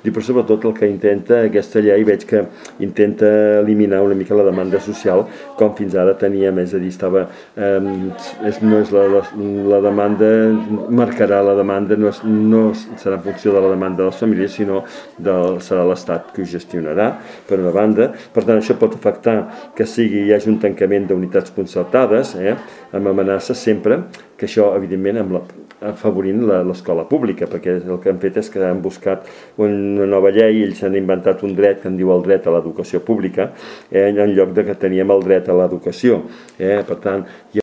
i però sobretot el que intenta aquesta llei veig que intenta eliminar una mica la demanda social, com fins ara teníem, és a dir, no és la demanda, marcarà la demanda, no serà en funció de la demanda de les famílies, sinó serà l'Estat que ho gestionarà, per una banda. Per tant, això pot afectar que hi hagi un tancament d'unitats concertades, amb amenaces sempre, que això, evidentment, afavorint l'escola pública, perquè el que han fet és que han buscat una nova llei, ells han inventat un dret que en diu el dret a l'educació pública, en lloc de que teníem el dret a l'educació. Per tant,